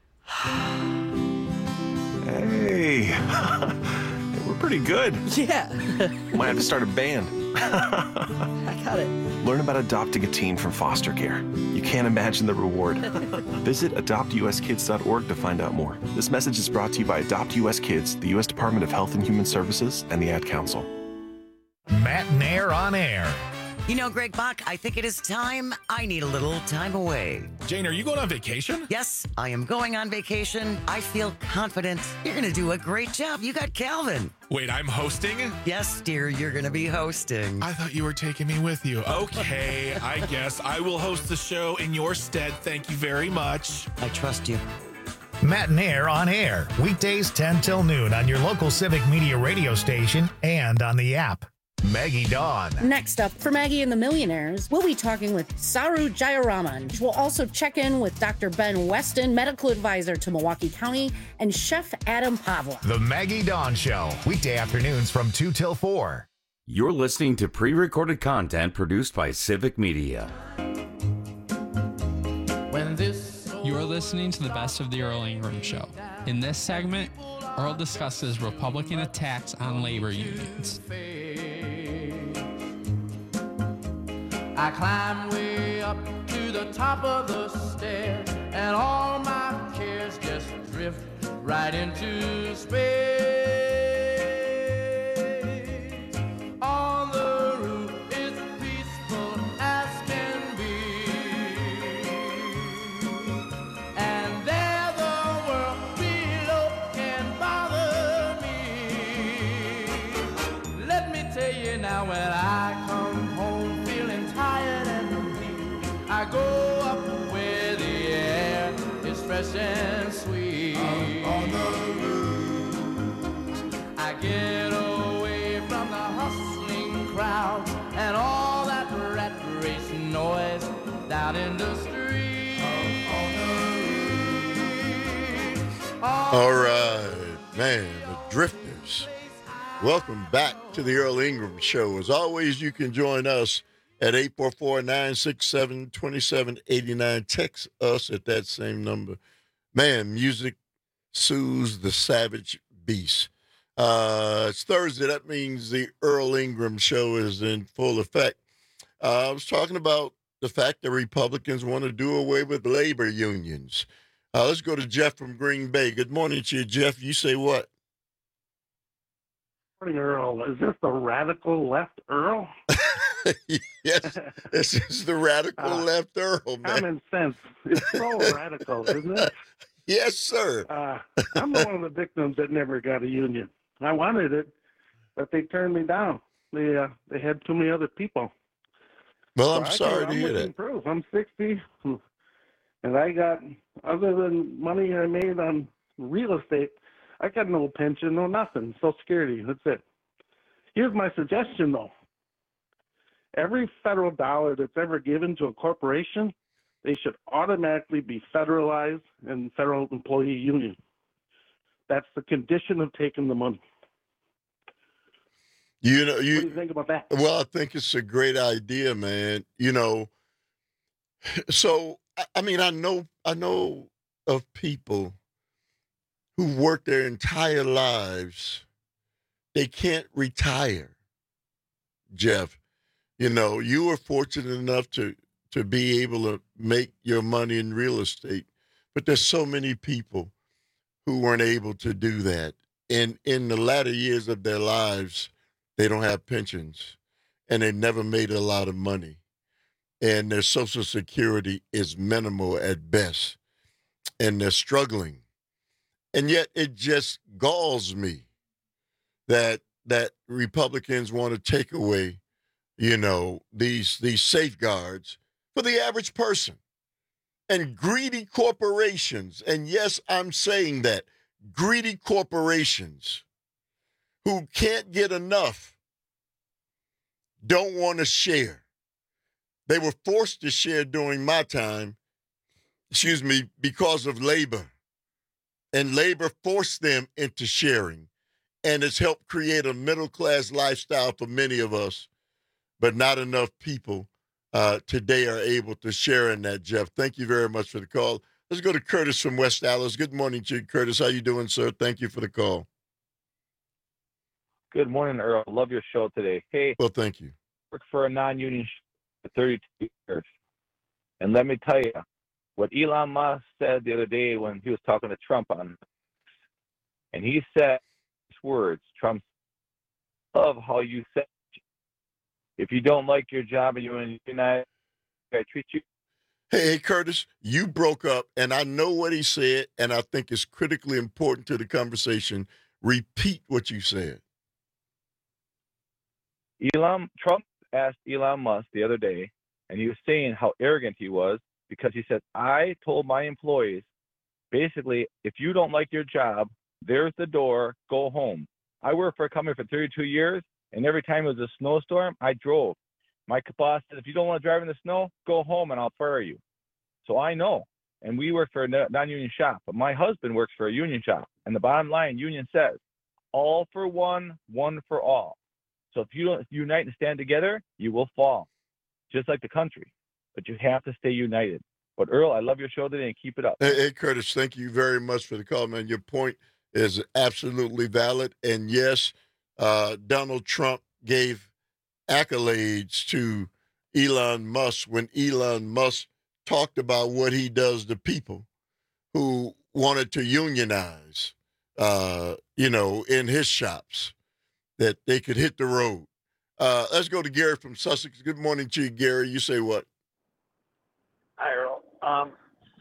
Hey, we're pretty good. Yeah. Might have to start a band. I got it. Learn about adopting a teen from foster care. You can't imagine the reward. Visit adopt u s kids dot org to find out more. This message is brought to you by Adopt U S Kids, the U S Department of Health and Human Services, and the Ad Council. Matt Nair on air. You know, Greg Bach, I think it is time. I need a little time away. Jane, are you going on vacation? Yes, I am going on vacation. I feel confident. You're going to do a great job. You got Calvin. Wait, I'm hosting? Yes, dear, you're going to be hosting. I thought you were taking me with you. Okay, I guess I will host the show in your stead. Thank you very much. I trust you. Matt Nair on air, weekdays ten till noon on your local Civic Media radio station and on the app. Maggie Dawn. Next up, for Maggie and the Millionaires, we'll be talking with Saru Jayaraman. We'll also check in with Doctor Ben Weston, medical advisor to Milwaukee County, and Chef Adam Pavla. The Maggie Dawn Show, weekday afternoons from two till four. You're listening to pre-recorded content produced by Civic Media. When this You're listening to the Best of the Earl Ingram Show. In this segment, Earl discusses Republican attacks on labor unions. I climb way up to the top of the stairs, and all my cares just drift right into space. On the roof is peaceful as can be, and there the world below can bother me. Let me tell you now, when I come home feeling tired and weak, I go up where the air is fresh and sweet. Up on the roof, I get away from the hustling crowd and all that rat race noise down in the street. Up on the roof. All right, man, the Drifters. Welcome back to the Earl Ingram Show. As always, you can join us at eight four four, nine six seven, two seven eight nine. Text us at that same number. Man, music soothes the savage beast. Uh, it's Thursday. That means the Earl Ingram Show is in full effect. Uh, I was talking about the fact that Republicans want to do away with labor unions. Uh, let's go to Jeff from Green Bay. Good morning to you, Jeff. You say what? Morning, Earl. Is this the radical left Earl? Yes, this is the radical Uh, left Earl, man. Common sense. It's so radical, isn't it? Yes, sir. Uh, I'm one of the victims that never got a union. I wanted it, but they turned me down. They uh, they had too many other people. Well, So I'm I sorry can, to I'm hear living that. Proof. I'm sixty, and I got, other than money I made on real estate, I got no pension, no nothing. Social Security, that's it. Here's my suggestion, though. Every federal dollar that's ever given to a corporation, they should automatically be federalized and federal employee union. That's the condition of taking the money. You know, you, What do you think about that? Well, I think it's a great idea, man. You know, so I- I mean, I know, I know of people who work their entire lives. They can't retire, Jeff. You know, you were fortunate enough to to be able to make your money in real estate, but there's so many people who weren't able to do that. And in the latter years of their lives, they don't have pensions, and they never made a lot of money, and their Social Security is minimal at best, and they're struggling. And yet it just galls me that that Republicans want to take away, you know, these these safeguards for the average person. And greedy corporations, and yes, I'm saying that, greedy corporations who can't get enough don't want to share. They were forced to share during my time, excuse me, because of labor. And labor forced them into sharing. And it's helped create a middle-class lifestyle for many of us, but not enough people uh, today are able to share in that, Jeff. Thank you very much for the call. Let's go to Curtis from West Dallas. Good morning to you, Curtis. How you doing, sir? Thank you for the call. Good morning, Earl. Love your show today. Hey, well, thank you. Worked for a non-union for thirty-two years, and let me tell you what Elon Musk said the other day when he was talking to Trump on, and he said these words. Trump, love how you said, if you don't like your job and you're in the United, I treat you. Hey, hey, Curtis, you broke up, and I know what he said, and I think it's critically important to the conversation. Repeat what you said. Elon Trump asked Elon Musk the other day, and he was saying how arrogant he was because he said, I told my employees, basically, if you don't like your job, there's the door, go home. I worked for a company for thirty-two years, and every time it was a snowstorm, I drove. My boss said, if you don't want to drive in the snow, go home and I'll fire you. So I know. And we work for a non-union shop, but my husband works for a union shop. And the bottom line, union says, all for one, one for all. So if you don't unite and stand together, you will fall, just like the country. But you have to stay united. But Earl, I love your show today and keep it up. Hey, hey, Curtis, thank you very much for the call, man. Your point is absolutely valid. And yes, uh, Donald Trump gave accolades to Elon Musk when Elon Musk talked about what he does to people who wanted to unionize, uh, you know, in his shops, that they could hit the road. Uh, let's go to Gary from Sussex. Good morning to you, Gary. You say what? Hi, Earl. Um,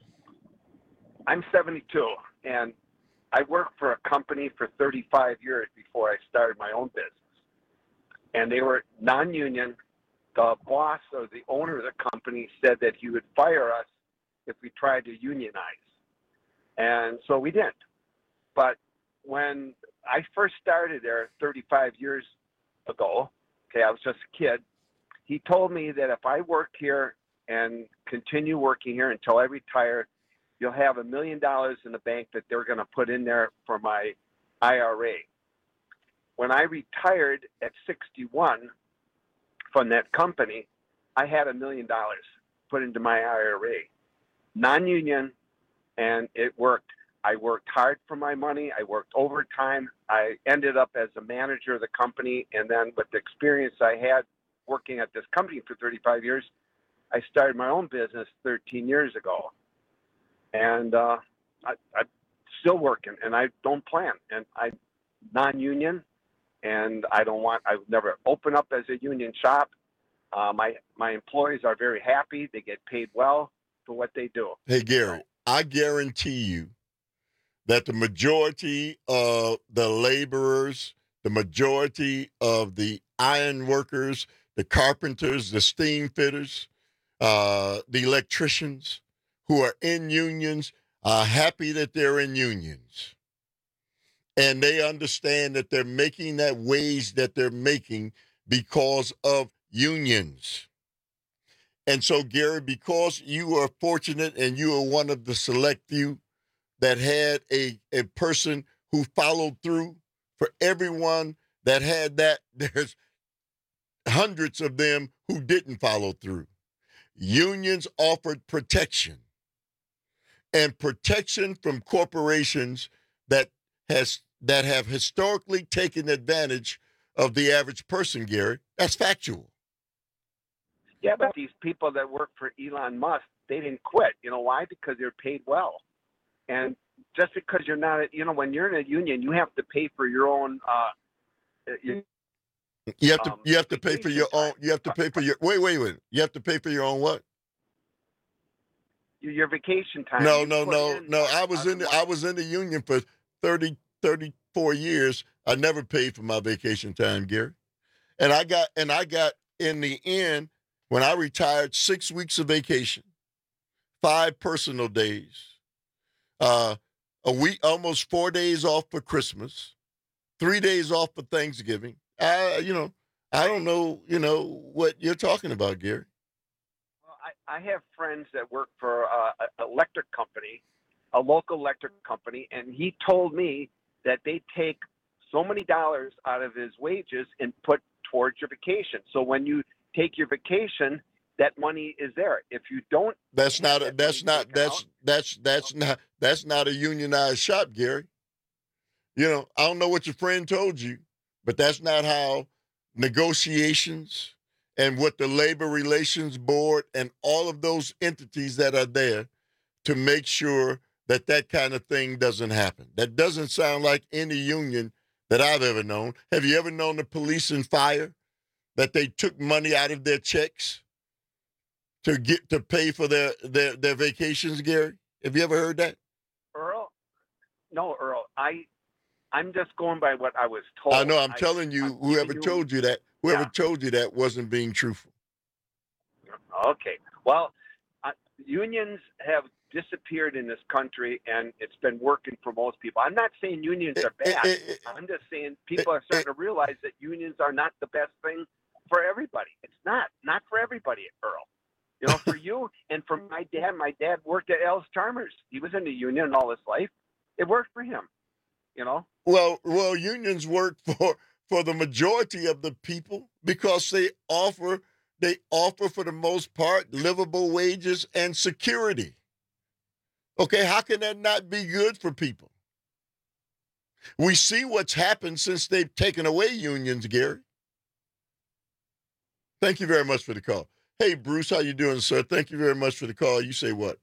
I'm seventy-two, and I worked for a company for thirty-five years before I started my own business. And they were non-union. The boss or the owner of the company said that he would fire us if we tried to unionize. And so we didn't. But when I first started there thirty-five years ago, okay, I was just a kid, he told me that if I work here and continue working here until I retire, you'll have a million dollars in the bank that they're going to put in there for my I R A. When I retired at sixty-one from that company, I had a million dollars put into my I R A. Non-union, and it worked. I worked hard for my money. I worked overtime. I ended up as a manager of the company, and then with the experience I had working at this company for thirty-five years, I started my own business thirteen years ago. And uh, I, I'm still working, and I don't plan. And I'm non-union, and I don't want, I would never open up as a union shop. Uh, my, my employees are very happy. They get paid well for what they do. Hey, Gary, I guarantee you that the majority of the laborers, the majority of the iron workers, the carpenters, the steam fitters, uh, the electricians who are in unions are happy that they're in unions. And they understand that they're making that wage that they're making because of unions. And so, Gary, because you are fortunate and you are one of the select few that had a, a person who followed through, for everyone that had that, there's hundreds of them who didn't follow through. Unions offered protection, and protection from corporations that has that have historically taken advantage of the average person, Gary. That's factual. Yeah, but these people that work for Elon Musk, they didn't quit. You know why? Because they're paid well. And just because you're not, you know, when you're in a union, you have to pay for your own. Uh, your, you have to. um, you have to pay for your own. You have to pay for your. Wait, wait, wait. You have to pay for your own what? Your vacation time. No, You no, put no, in no. I was in. The, I was in the union for thirty, thirty-four years. I never paid for my vacation time, Gary. And I got. And I got in the end when I retired, six weeks of vacation, five personal days. Uh, a week, almost four days off for Christmas, three days off for Thanksgiving. I, you know, I don't know, you know, what you're talking about, Gary. Well, I, I have friends that work for uh, an electric company, a local electric company, and he told me that they take so many dollars out of his wages and put towards your vacation. So when you take your vacation, that money is there. If you don't, that's not a, that's not that's that's that's not that's not a unionized shop, Gary. You know, I don't know what your friend told you, but that's not how negotiations and what the Labor Relations Board and all of those entities that are there to make sure that that kind of thing doesn't happen. That doesn't sound like any union that I've ever known. Have you ever known the police and fire that they took money out of their checks to get to pay for their, their, their vacations, Gary? Have you ever heard that? Earl? No, Earl. I, I'm just going by what I was told. I know. I'm I, telling you, I'm whoever giving told you that, whoever Yeah. told you that wasn't being truthful. Okay. Well, uh, unions have disappeared in this country, and it's been working for most people. I'm not saying unions are bad. I'm just saying people are starting to realize that unions are not the best thing for everybody. It's not. Not for everybody, Earl. You know, for you and for my dad. My dad worked at Ellis Chalmers. He was in the union all his life. It worked for him. You know. Well, well, unions work for for the majority of the people because they offer they offer, for the most part, livable wages and security. Okay, how can that not be good for people? We see what's happened since they've taken away unions, Gary. Thank you very much for the call. Hey, Bruce, how you doing, sir? Thank you very much for the call. You say what?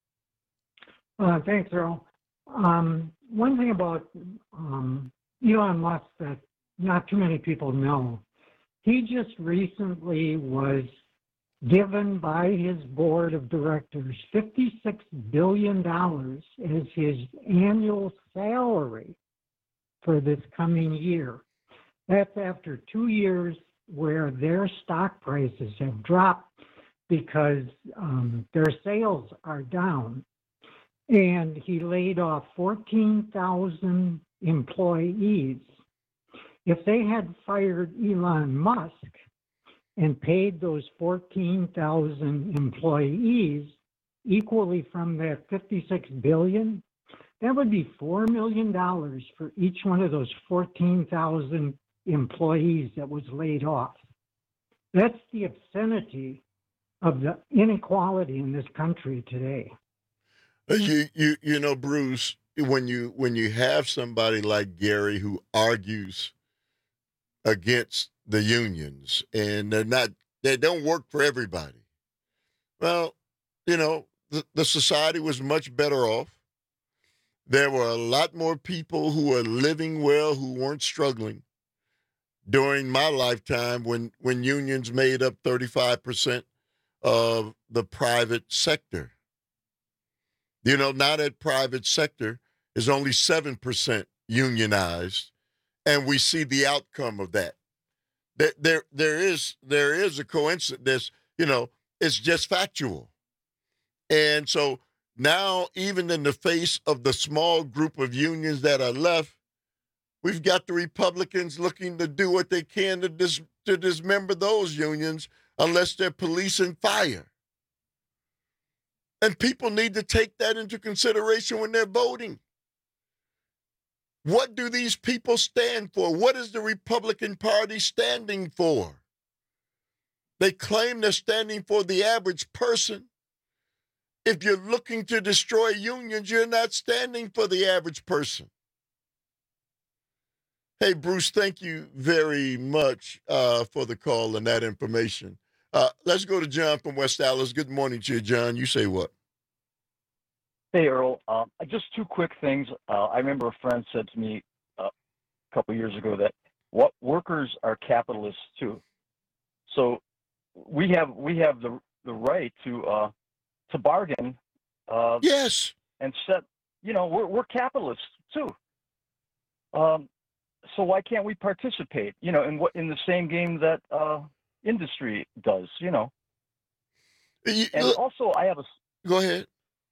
Uh, thanks, Earl. Um, one thing about um, Elon Musk that not too many people know, he just recently was given by his board of directors fifty-six billion dollars as his annual salary for this coming year. That's after two years where their stock prices have dropped because um, their sales are down. And he laid off fourteen thousand employees. If they had fired Elon Musk and paid those fourteen thousand employees equally from that fifty-six billion dollars, that would be four million dollars for each one of those fourteen thousand employees that was laid off. That's the obscenity of the inequality in this country today. You, you, you know, Bruce, when you when you have somebody like Gary who argues against the unions and they're not, they don't work for everybody. Well, you know, the, the society was much better off. There were a lot more people who were living well, who weren't struggling during my lifetime when, when unions made up thirty-five percent of the private sector. You know, now that private sector is only seven percent unionized, and we see the outcome of that. There, there, there is, there is a coincidence, you know, it's just factual. And so now, even in the face of the small group of unions that are left, we've got the Republicans looking to do what they can to, dis, to dismember those unions unless they're police and fire. And people need to take that into consideration when they're voting. What do these people stand for? What is the Republican Party standing for? They claim they're standing for the average person. If you're looking to destroy unions, you're not standing for the average person. Hey, Bruce, thank you very much uh, for the call and that information. Uh, let's go to John from West Dallas. Good morning to you, John. You say what? Hey, Earl. Um, just two quick things. Uh, I remember a friend said to me uh, a couple of years ago that what workers are capitalists too. So we have we have the the right to uh, to bargain. Uh, yes. And set. You know, we're we're capitalists too. Um, so why can't we participate? You know, in what in the same game that uh, industry does? You know. You, and look, also, I have a. Go ahead.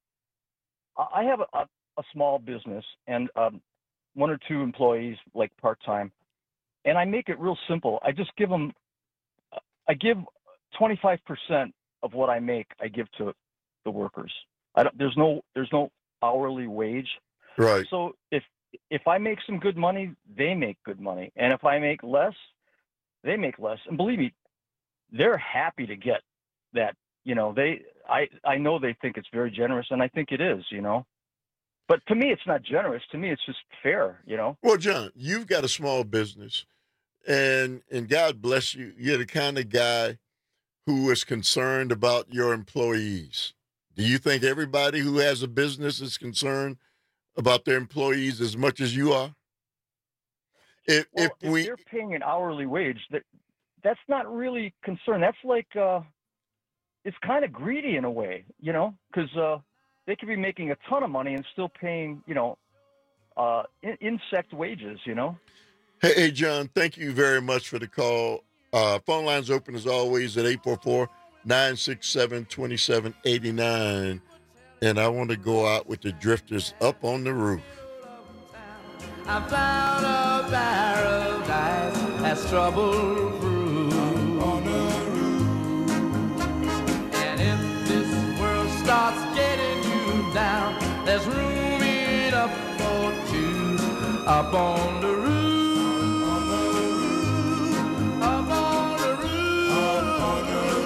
I have a, a small business and um, one or two employees, like part-time, and I make it real simple. I just give them, I give twenty-five percent of what I make, I give to the workers. I don't, there's no, there's no hourly wage. Right. So if, if I make some good money, they make good money. And if I make less, they make less. And believe me, they're happy to get that. You know, they, I, I know they think it's very generous, and I think it is, you know. But to me, it's not generous. To me, it's just fair, you know. Well, John, you've got a small business, and and God bless you. You're the kind of guy who is concerned about your employees. Do you think everybody who has a business is concerned about their employees as much as you are? If, well, if, if we, they're paying an hourly wage, that that's not really concerned. That's like, uh, it's kind of greedy in a way, you know, because uh, they could be making a ton of money and still paying, you know, uh, in- insect wages, you know. Hey, hey, John, thank you very much for the call. Uh, phone lines open as always at eight four four, nine six seven, two seven eight nine. And I want to go out with the Drifters Up on the Roof. I found a paradise that's trouble-proof. On the roof. And if this world starts getting you down, there's room enough for two up on the roof. Up on the roof. Up on the roof.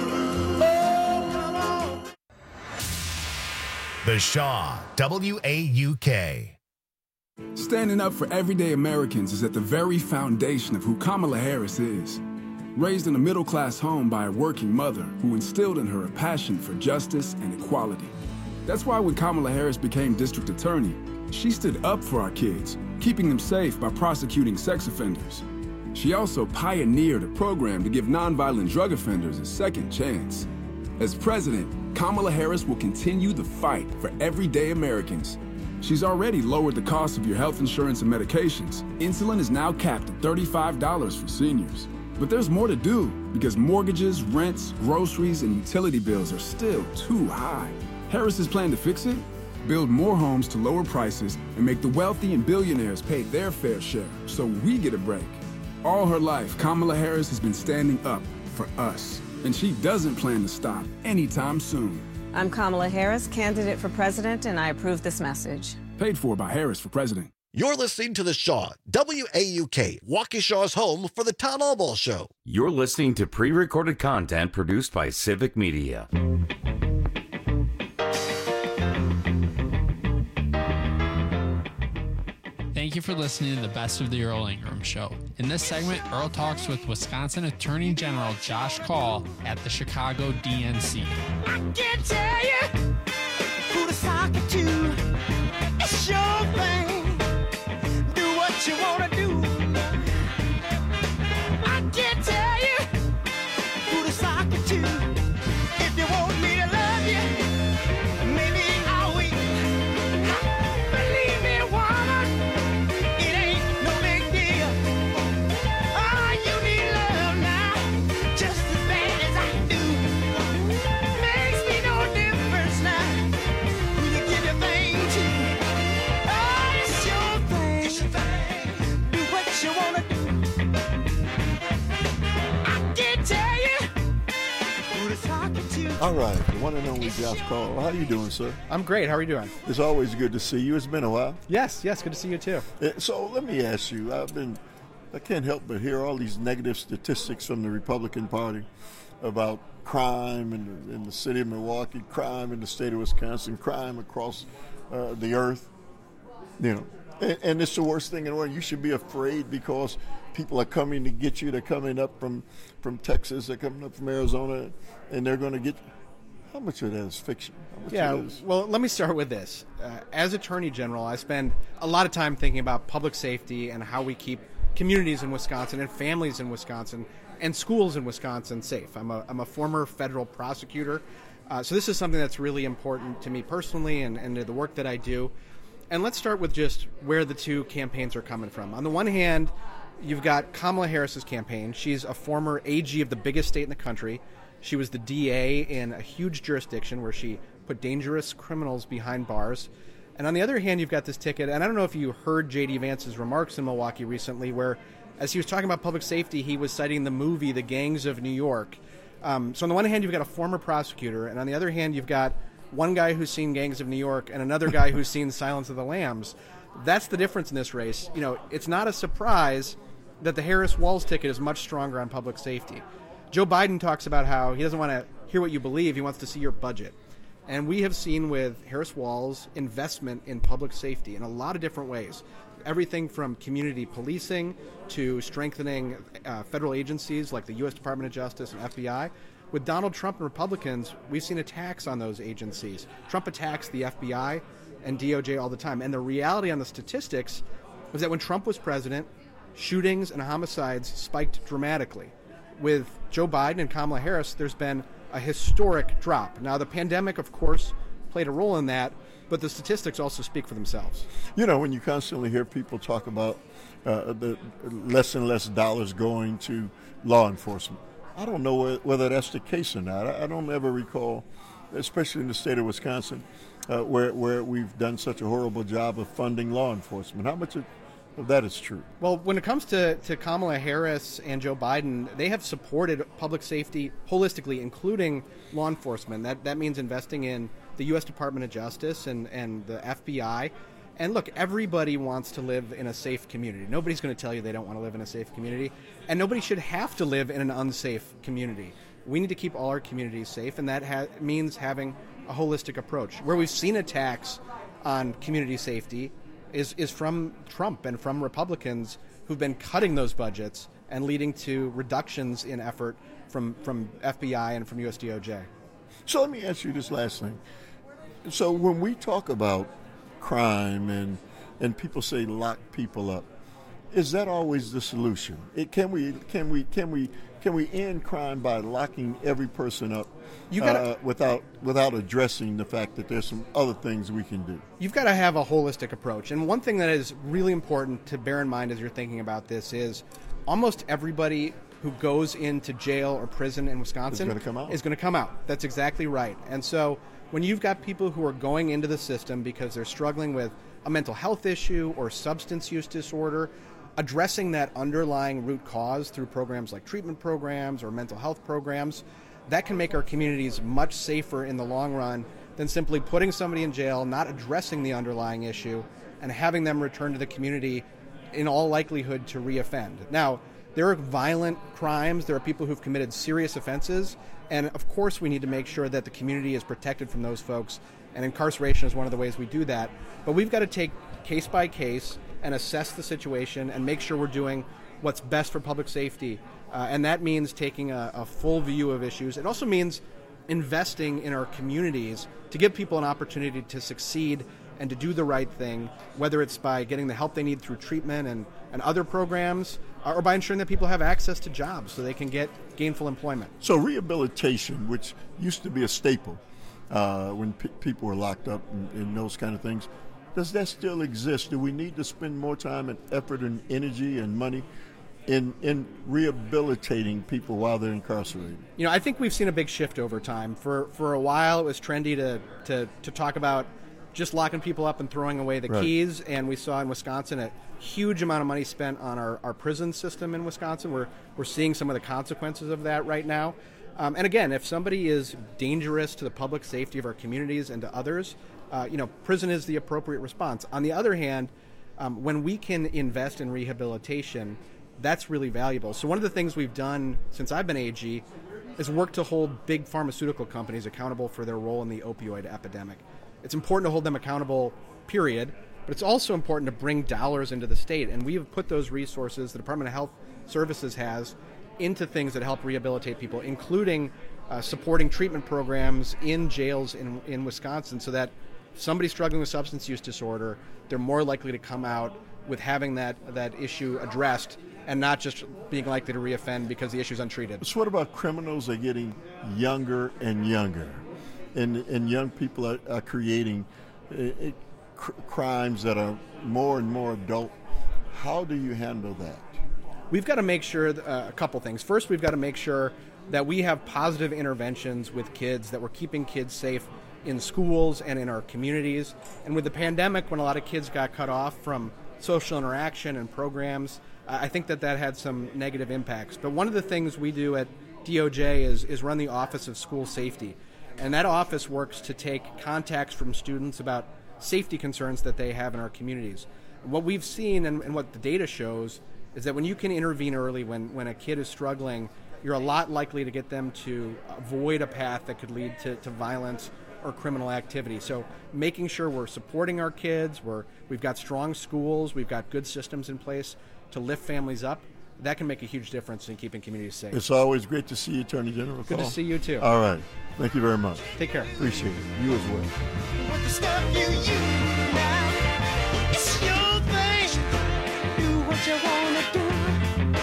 The Shaw, W A U K. Standing up for everyday Americans is at the very foundation of who Kamala Harris is. Raised in a middle-class home by a working mother who instilled in her a passion for justice and equality. That's why when Kamala Harris became district attorney, she stood up for our kids, keeping them safe by prosecuting sex offenders. She also pioneered a program to give nonviolent drug offenders a second chance. As president, Kamala Harris will continue the fight for everyday Americans. She's already lowered the cost of your health insurance and medications. Insulin is now capped at thirty-five dollars for seniors. But there's more to do because mortgages, rents, groceries, and utility bills are still too high. Harris's plan to fix it? Build more homes to lower prices and make the wealthy and billionaires pay their fair share so we get a break. All her life, Kamala Harris has been standing up for us, and she doesn't plan to stop anytime soon. I'm Kamala Harris, candidate for president, and I approve this message. Paid for by Harris for president. You're listening to The Shaw, W A U K, Waukesha's home for the Town Hall Ball Show. You're listening to pre-recorded content produced by Civic Media. Thank you for listening to the Best of the Earl Ingram Show. In this segment, Earl talks with Wisconsin Attorney General Josh Kaul at the Chicago D N C. I can't tell you who to sock it to. It's your thing. Do what you want to do. I can't tell you who to sock it to. If you want me to love you, maybe I'll wait. Believe me, woman, it ain't no big deal. Oh, you need love now, just as bad as I do. Makes me no difference now who you give your thing to. Oh, it's your thing. It's your thing. Do what you wanna do. I can't tell you who to talk to. All right, the one and only Josh Kaul. How you doing, sir? I'm great. How are you doing? It's always good to see you. It's been a while. Yes, yes, good to see you too. Uh, So let me ask you. I've been, I can't help but hear all these negative statistics from the Republican Party about crime in the, in the city of Milwaukee, crime in the state of Wisconsin, crime across uh, the earth. You know, and, and it's the worst thing in the world. You should be afraid because people are coming to get you. They're coming up from, from Texas. They're coming up from Arizona, and they're going to get. How much of that is fiction? How much Yeah, of that is- well, let me start with this. Uh, as Attorney General, I spend a lot of time thinking about public safety and how we keep communities in Wisconsin and families in Wisconsin and schools in Wisconsin safe. I'm a, I'm a former federal prosecutor, uh, so this is something that's really important to me personally and, and to the work that I do. And let's start with just where the two campaigns are coming from. On the one hand, you've got Kamala Harris's campaign. She's a former A G of the biggest state in the country. She was the D A in a huge jurisdiction where she put dangerous criminals behind bars. And on the other hand, you've got this ticket, and I don't know if you heard J D Vance's remarks in Milwaukee recently, where as he was talking about public safety, he was citing the movie The Gangs of New York. Um, so on the one hand, you've got a former prosecutor, and on the other hand, you've got one guy who's seen Gangs of New York and another guy who's seen Silence of the Lambs. That's the difference in this race. You know, it's not a surprise that the Harris-Walz ticket is much stronger on public safety. Joe Biden talks about how he doesn't want to hear what you believe, he wants to see your budget. And we have seen with Harris-Walz investment in public safety in a lot of different ways. Everything from community policing to strengthening uh, federal agencies like the U S Department of Justice and F B I. With Donald Trump and Republicans, we've seen attacks on those agencies. Trump attacks the F B I and D O J all the time. And the reality on the statistics is that when Trump was president, shootings and homicides spiked dramatically. With Joe Biden and Kamala Harris, there's been a historic drop. Now, the pandemic, of course, played a role in that, but the statistics also speak for themselves. You know, when you constantly hear people talk about uh, the less and less dollars going to law enforcement, I don't know whether that's the case or not. I don't ever recall, especially in the state of Wisconsin, uh, where where we've done such a horrible job of funding law enforcement. How much of that is true? Well, when it comes to, to Kamala Harris and Joe Biden, they have supported public safety holistically, including law enforcement. That that means investing in the U S Department of Justice and, and the F B I. And look, everybody wants to live in a safe community. Nobody's going to tell you they don't want to live in a safe community. And nobody should have to live in an unsafe community. We need to keep all our communities safe, and that ha- means having a holistic approach. Where we've seen attacks on community safety is, is from Trump and from Republicans who've been cutting those budgets and leading to reductions in effort from, from F B I and from U S D O J. So let me ask you this last thing. So when we talk about crime and and people say lock people up, is that always the solution? It, can we can we can we can we end crime by locking every person up You gotta, uh, without without addressing the fact that there's some other things we can do? You've got to have a holistic approach. And one thing that is really important to bear in mind as you're thinking about this is almost everybody who goes into jail or prison in Wisconsin Is gonna come out. is going to come out. That's exactly right. And so when you've got people who are going into the system because they're struggling with a mental health issue or substance use disorder, addressing that underlying root cause through programs like treatment programs or mental health programs, that can make our communities much safer in the long run than simply putting somebody in jail, not addressing the underlying issue, and having them return to the community in all likelihood to reoffend. Now, there are violent crimes, there are people who've committed serious offenses, and of course we need to make sure that the community is protected from those folks, and incarceration is one of the ways we do that. But we've got to take case by case and assess the situation and make sure we're doing what's best for public safety. Uh, and that means taking a, a full view of issues. It also means investing in our communities to give people an opportunity to succeed and to do the right thing, whether it's by getting the help they need through treatment and, and other programs, or by ensuring that people have access to jobs so they can get gainful employment. So rehabilitation, which used to be a staple uh, when pe- people were locked up and, and those kind of things, does that still exist? Do we need to spend more time and effort and energy and money in in rehabilitating people while they're incarcerated? You know, I think we've seen a big shift over time. For for a while, it was trendy to to, to talk about just locking people up and throwing away the Right. keys, and we saw in Wisconsin a huge amount of money spent on our, our prison system in Wisconsin. We're, we're seeing some of the consequences of that right now. Um, and again, if somebody is dangerous to the public safety of our communities and to others, uh, you know, prison is the appropriate response. On the other hand, um, when we can invest in rehabilitation, that's really valuable. So one of the things we've done since I've been A G is work to hold big pharmaceutical companies accountable for their role in the opioid epidemic. It's important to hold them accountable, period, but it's also important to bring dollars into the state. And we have put those resources the Department of Health Services has into things that help rehabilitate people, including uh, supporting treatment programs in jails in, in Wisconsin so that somebody struggling with substance use disorder, they're more likely to come out with having that, that issue addressed and not just being likely to reoffend because the issue is untreated. So what about criminals are getting younger and younger? And, and young people are, are creating uh, uh, cr- crimes that are more and more adult. How do you handle that? We've got to make sure uh, a couple things. First, we've got to make sure that we have positive interventions with kids, that we're keeping kids safe in schools and in our communities. And with the pandemic, when a lot of kids got cut off from social interaction and programs, I think that that had some negative impacts. But one of the things we do at D O J is, is run the Office of School Safety. And that office works to take contacts from students about safety concerns that they have in our communities. And what we've seen and, and what the data shows is that when you can intervene early, when, when a kid is struggling, you're a lot likely to get them to avoid a path that could lead to, to violence or criminal activity. So making sure we're supporting our kids, we're, we've got strong schools, we've got good systems in place to lift families up, that can make a huge difference in keeping communities safe. It's always great to see you, Attorney General. Good to see you, too. All right. Thank you very much. Take care. Appreciate it. You as well. With the stuff you use now, it's your thing. Do what you wanna do.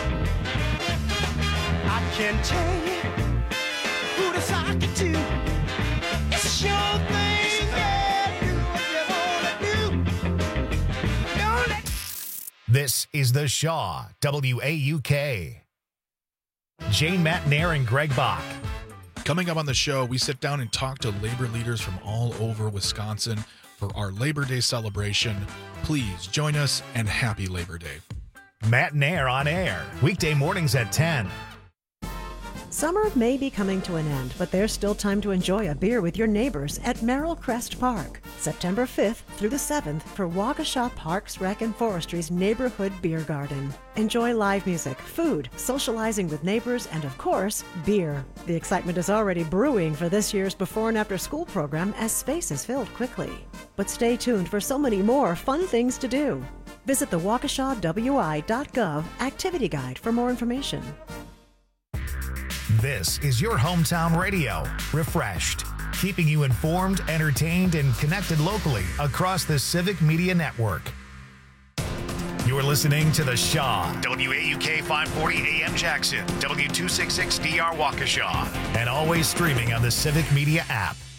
I can tell you who to sock it to. It's your thing, yeah. Do what you wanna do. Don't let This is The Shaw, W A U K. Jane Matt Nair and Greg Bach. Coming up on the show, we sit down and talk to labor leaders from all over Wisconsin for our Labor Day celebration. Please join us and happy Labor Day. Matt Nair on air, weekday mornings at ten. Summer may be coming to an end, but there's still time to enjoy a beer with your neighbors at Merrill Crest Park, September fifth through the seventh for Waukesha Parks, Rec and Forestry's Neighborhood Beer Garden. Enjoy live music, food, socializing with neighbors, and of course, beer. The excitement is already brewing for this year's before and after school program as space is filled quickly. But stay tuned for so many more fun things to do. Visit the Waukesha W I dot gov activity guide for more information. This is your hometown radio, Refreshed, keeping you informed, entertained, and connected locally across the Civic Media Network. You're listening to The Shaw, W A U K five forty A M Jackson, W two sixty-six D R Waukesha, and always streaming on the Civic Media app.